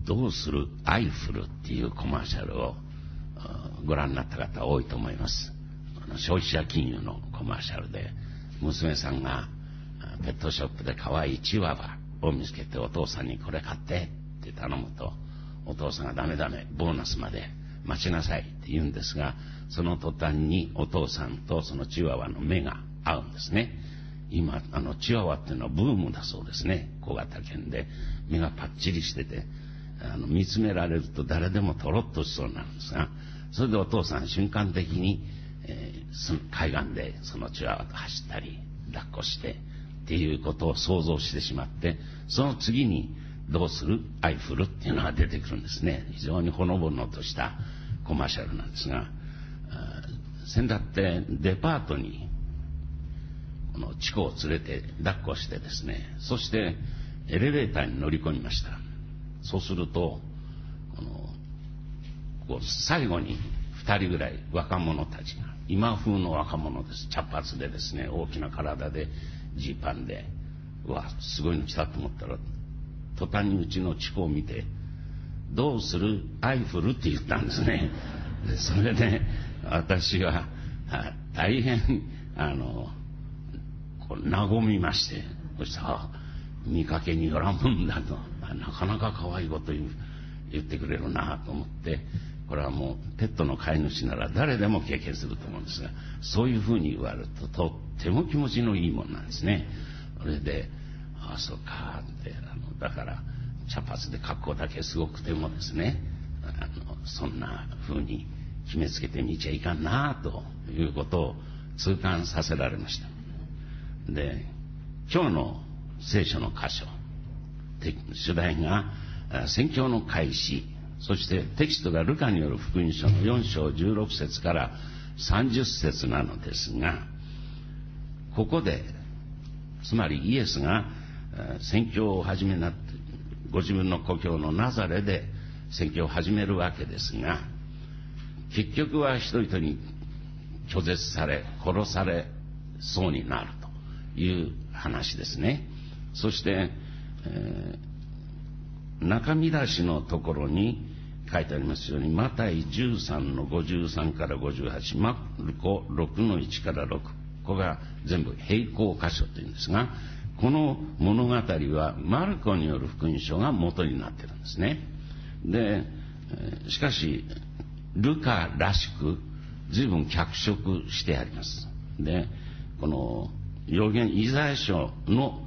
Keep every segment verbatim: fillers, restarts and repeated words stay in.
どうするアイフルっていうコマーシャルをご覧になった方多いと思います。消費者金融のコマーシャルで、娘さんがペットショップで可愛いチワワを見つけて、お父さんにこれ買ってって頼むと、お父さんがダメダメ、ボーナスまで待ちなさいって言うんですが、その途端にお父さんとそのチワワの目が合うんですね。今あのチワワっていうのはブームだそうですね。小型犬で目がパッチリしてて、あの見つめられると誰でもとろっとしそうなんですが、それでお父さん瞬間的に、えー、海岸でそのチワワと走ったり抱っこしてっていうことを想像してしまって、その次にどうするアイフルっていうのが出てくるんですね。非常にほのぼのとしたコマーシャルなんですが、先だってデパートにこのチコを連れて抱っこしてですね、そしてエレベーターに乗り込みました。そうするとこのこう最後にふたりぐらい若者たちが、今風の若者です、茶髪でですね、大きな体でジーパンで、うわすごいの来たと思ったら、途端にうちのチコを見て、どうするアイフルって言ったんですね。でそれで私は大変あのこう和みまして、そしたら見かけによらんもんだと、なかなか可愛いこと言う言ってくれるなと思って、これはもうペットの飼い主なら誰でも経験すると思うんですが、そういうふうに言われるととっても気持ちのいいもんなんですね。それで、ああそうかって、あのだから茶髪で格好だけすごくてもですね、あのそんなふうに決めつけてみちゃいかんなということを痛感させられました。で、今日の聖書の箇所、主題が宣教の開始、そしてテキストがルカによる福音書のよん章じゅうろく節からさんじゅっ節なのですが、ここでつまりイエスが宣教を始めなってご自分の故郷のナザレで宣教を始めるわけですが、結局は人々に拒絶され殺されそうになるという話ですね。そして、えー、中見出しのところに書いてありますように、マタイじゅうさんのごじゅうさんからごじゅうはち、マルコろくのいちからろく、ここが全部並行箇所というんですが、この物語はマルコによる福音書が元になっているんですね。で、しかしルカらしく随分脚色してあります。で、この預言イザヤ書の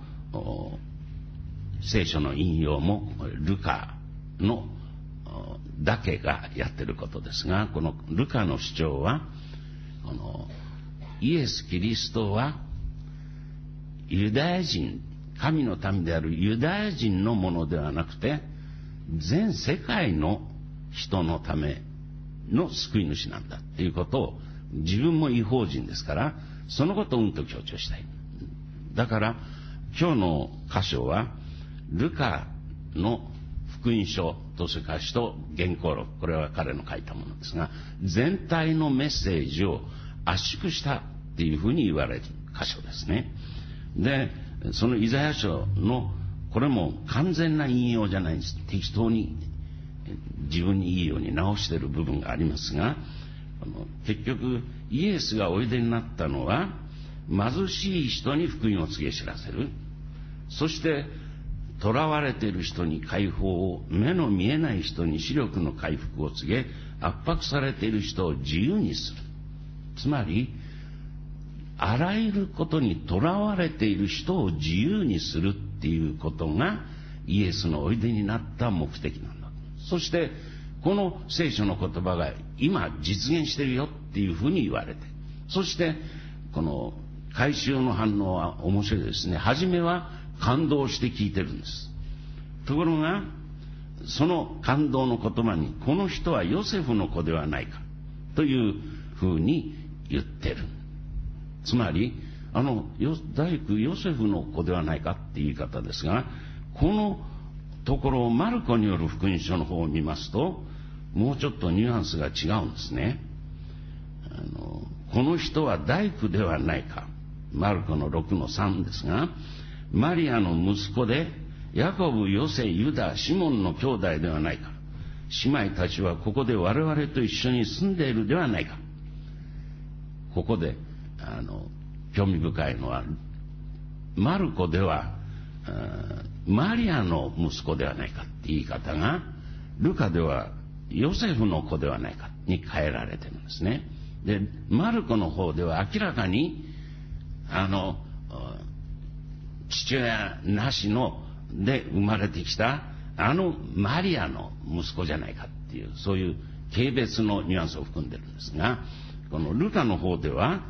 聖書の引用もルカのだけがやってることですが、このルカの主張は、このイエス・キリストはユダヤ人、神の民であるユダヤ人のものではなくて、全世界の人のための救い主なんだっていうことを、自分も異邦人ですからそのことをうんと強調したい。だから今日の箇所はルカの福音書とそれから使徒原稿録、これは彼の書いたものですが、全体のメッセージを圧縮したっていうふうに言われる箇所ですね。で、そのイザヤ書のこれも完全な引用じゃないんです。適当に自分にいいように直している部分がありますが、結局イエスがおいでになったのは貧しい人に福音を告げ知らせる、そして囚われている人に解放を、目の見えない人に視力の回復を告げ、圧迫されている人を自由にする。つまりあらゆることに囚われている人を自由にするっていうことがイエスのおいでになった目的なんだ。そしてこの聖書の言葉が今実現しているよっていうふうに言われて、そしてこの回収の反応は面白いですね。初めは感動して聞いてるんです。ところがその感動の言葉に、この人はヨセフの子ではないかというふうに言ってる。つまりあの大工ヨセフの子ではないかっていう言い方ですが、このところをマルコによる福音書の方を見ますと、もうちょっとニュアンスが違うんですね。あのこの人は大工ではないか、マルコのろくのさんですが、マリアの息子でヤコブ、ヨセ、ユダ、シモンの兄弟ではないか。姉妹たちはここで我々と一緒に住んでいるではないか。ここであの興味深いのは、マルコではマリアの息子ではないかって言い方が、ルカではヨセフの子ではないかに変えられてるんですね。でマルコの方では明らかにあの父親なしので生まれてきたあのマリアの息子じゃないかっていう、そういう軽蔑のニュアンスを含んでるんですが、このルカの方では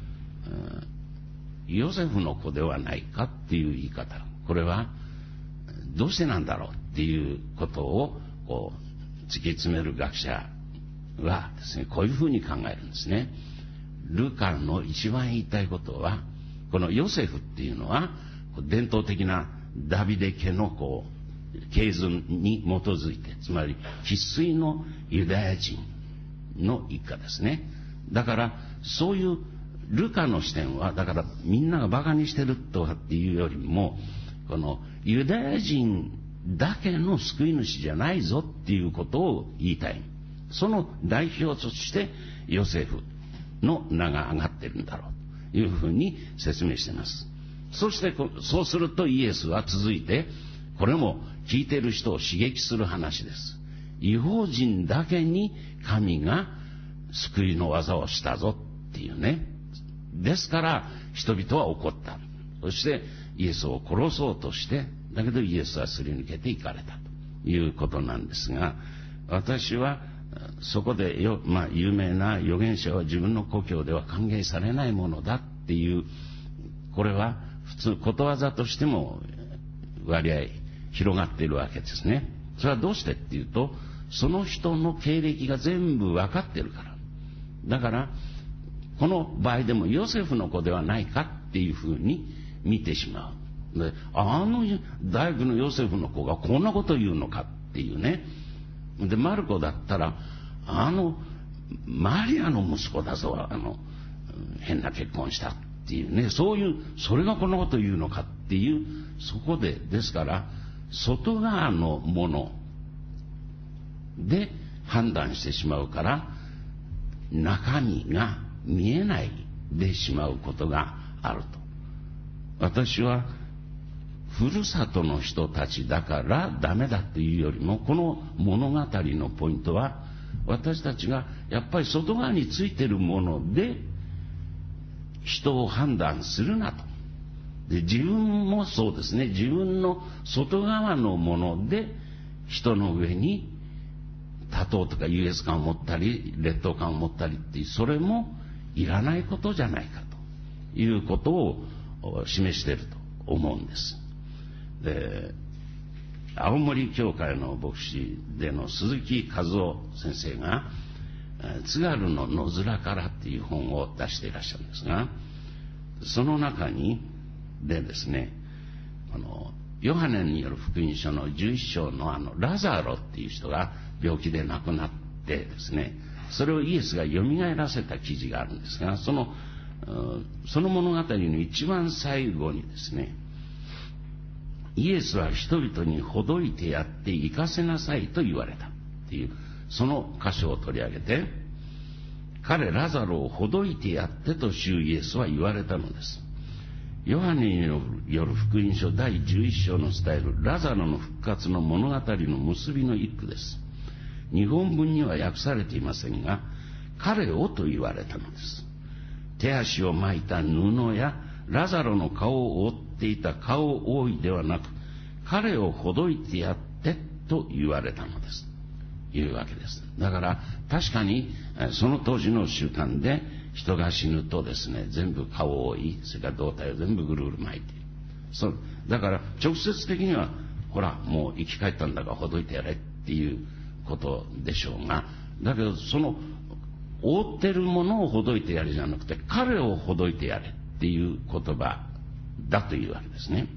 ヨセフの子ではないかっていう言い方、これはどうしてなんだろうっていうことをこう突き詰める学者はですね、こういうふうに考えるんですね。ルカの一番言いたいことは、このヨセフっていうのは伝統的なダビデ家のこう系図に基づいて、つまり生粋のユダヤ人の一家ですね。だからそういうルカの視点は、だからみんながバカにしてるとかっていうよりも、このユダヤ人だけの救い主じゃないぞっていうことを言いたい。その代表としてヨセフの名が挙がってるんだろうというふうに説明しています。そしてそうするとイエスは続いて、これも聞いている人を刺激する話です。異邦人だけに神が救いの技をしたぞっていうね。ですから人々は怒った。そしてイエスを殺そうとして、だけどイエスはすり抜けていかれたということなんですが、私はそこでよ、まあ、有名な預言者は自分の故郷では歓迎されないものだっていう、これは普通ことわざとしても割合広がっているわけですね。それはどうしてっていうと、その人の経歴が全部分かってるから。だからこの場合でもヨセフの子ではないかっていうふうに見てしまう。で、あの大工のヨセフの子がこんなこと言うのかっていうね。でマルコだったら、あのマリアの息子だぞ、あの変な結婚したっていうね、そういう、それがこのこと言うのかっていう、そこでですから外側のもので判断してしまうから、中身が見えないでしまうことがあると。私はふるさとの人たちだからダメだというよりも、この物語のポイントは、私たちがやっぱり外側についているもので人を判断するなと。で自分もそうですね、自分の外側のもので人の上に多党とか優越感を持ったり劣等感を持ったりっていう、それもいらないことじゃないかということを示していると思うんです。で青森教会の牧師での鈴木和夫先生が津軽の野面からっていう本を出していらっしゃるんですが、その中にでですね、あのヨハネによる福音書のじゅういっ章のあのラザロっていう人が病気で亡くなってですね、それをイエスがよみがえらせた記事があるんですが、そのその物語の一番最後にですね、イエスは人々にほどいてやって行かせなさいと言われたっていう、その箇所を取り上げて、彼ラザロをほどいてやってと主イエスは言われたのです。ヨハネによる福音書だいじゅういっ章の伝えるラザロの復活の物語の結びの一句です。日本文には訳されていませんが、彼をと言われたのです。手足を巻いた布やラザロの顔を覆っていた顔覆いではなく、彼をほどいてやってと言われたのですいうわけです。だから確かにその当時の習慣で、人が死ぬとですね、全部顔を覆い、それから胴体を全部ぐるぐる巻いている。そうだから直接的には、ほらもう生き返ったんだからほどいてやれっていうことでしょうが、だけどその覆ってるものをほどいてやれじゃなくて、彼をほどいてやれっていう言葉だというわけですね。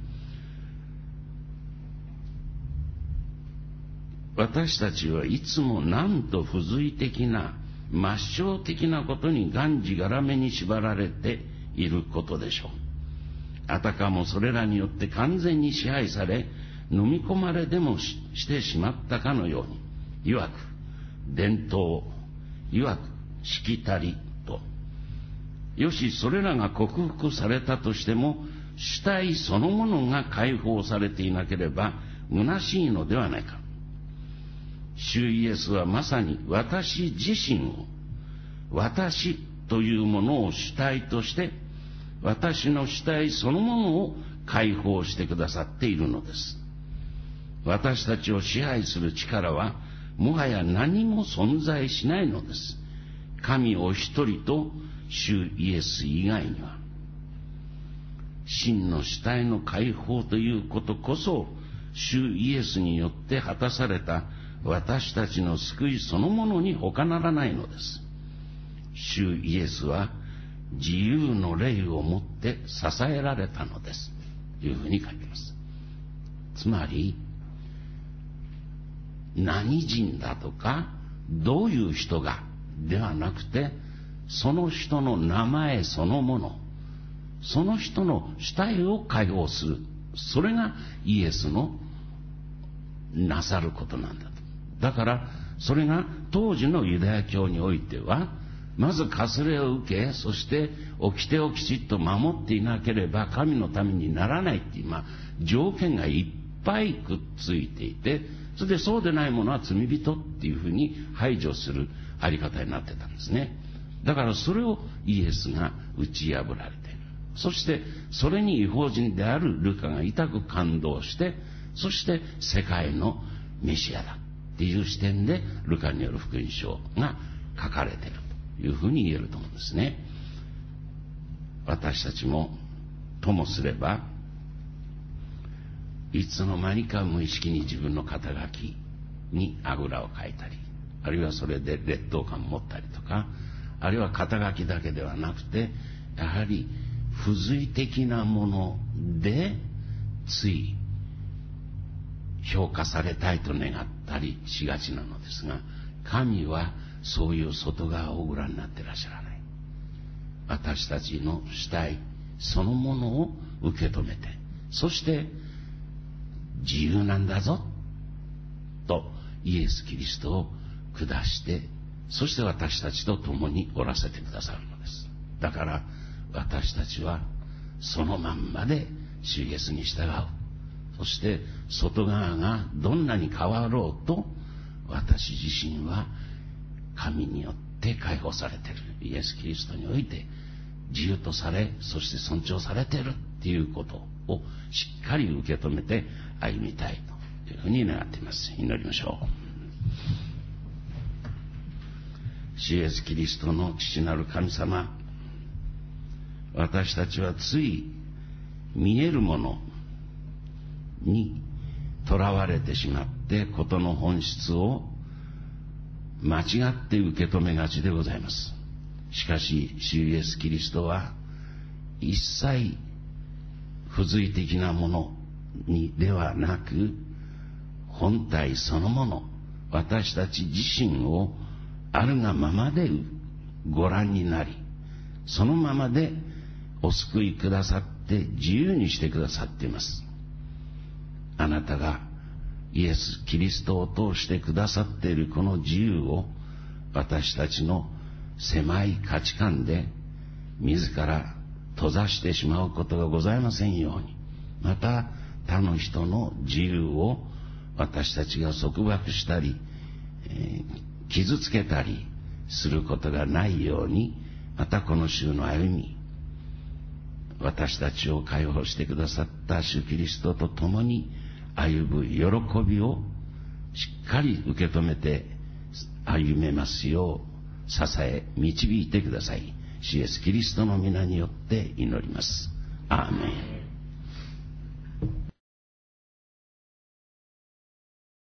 私たちはいつもなんと不随的な抹消的なことにがんじがらめに縛られていることでしょう。あたかもそれらによって完全に支配され、 飲み込まれでも し, してしまったかのように、いわく伝統、いわくしきたりと、よしそれらが克服されたとしても、主体そのものが解放されていなければ虚しいのではないか。主イエスはまさに私自身を、私というものを主体として、私の主体そのものを解放してくださっているのです。私たちを支配する力はもはや何も存在しないのです。神お一人と主イエス以外には。真の主体の解放ということこそ、主イエスによって果たされた私たちの救いそのものに他ならないのです。主イエスは自由の霊をもって支えられたのです。というふうに書いています。つまり、何人だとか、どういう人がではなくて、その人の名前そのもの、その人の主体を解放する。それがイエスのなさることなんだと。だから、それが当時のユダヤ教においては、まず割礼を受け、そして掟をきちっと守っていなければ神のためにならないっていう、まあ、条件がいっぱいくっついていて、それでそうでないものは罪人っていうふうに排除するあり方になってたんですね。だからそれをイエスが打ち破られている。そしてそれに異邦人であるルカが痛く感動して、そして世界のメシアだっていう視点でルカによる福音書が書かれているというふうに言えると思うんですね。私たちもともすれば、いつの間にか無意識に自分の肩書きにあぐらをかいたり、あるいはそれで劣等感を持ったりとか、あるいは肩書きだけではなくて、やはり付随的なものでつい評価されたいと願ったりしがちなのですが、神はそういう外側をご覧になっていらっしゃらない。私たちの主体そのものを受け止めて、そして自由なんだぞとイエス・キリストを下して、そして私たちと共におらせてくださるのです。だから私たちはそのまんまで主イエスに従う。そして外側がどんなに変わろうと、私自身は神によって解放されている、イエス・キリストにおいて自由とされ、そして尊重されているっていうことをしっかり受け止めて歩みたいというふうに願っています。祈りましょう。主イエス・キリストの父なる神様、私たちはつい見えるものにとらわれてしまって、事の本質を間違って受け止めがちでございます。しかし主イエス・キリストは一切付随的なものにではなく、本体そのもの、私たち自身をあるがままでご覧になり、そのままでお救いくださって自由にしてくださっています。あなたがイエス・キリストを通してくださっているこの自由を、私たちの狭い価値観で自ら閉ざしてしまうことがございませんように、また他の人の自由を私たちが束縛したり、えー、傷つけたりすることがないように、またこの週の歩み、私たちを解放してくださった主キリストと共に歩む喜びをしっかり受け止めて歩めますよう支え導いてください。主イエスキリストの皆によって祈ります。アーメン。